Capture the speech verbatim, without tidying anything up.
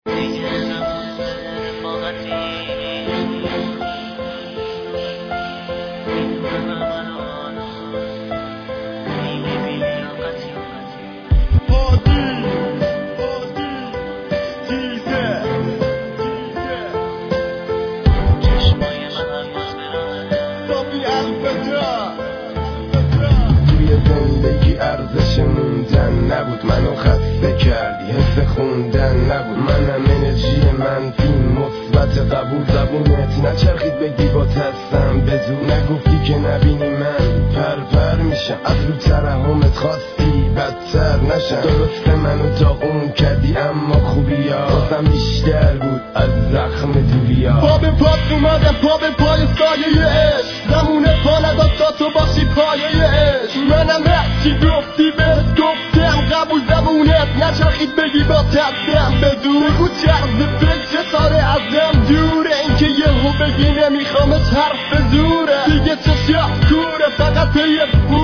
ارزش موندن نبود، منو خسته کردی، حس خوندن نبود، منم انرژی منفی مثبت قبول زبونت نچرخید بگی با تستم بزو، نگفتی که نبینی من پر پر میشم، از رو ترحمت خواستی بدتر نشم، درسته منو داغون کردی اما خوبی ها بازم بیشتر بود از زخم دوری ها. پا به پاس اومدم، پا به پای سایه عشق، زمونه پا نداد تا تو باشی پایه عشق، منم هرچی گفتی بهت گفتم، قبول زبونت نچرخید بگی با تستم بدون، بگو طرز فکر ستاره ازم دوره، اینکه یهو بگی نمیخوامت حرف زوره، دیگه چشم کوره فقط یه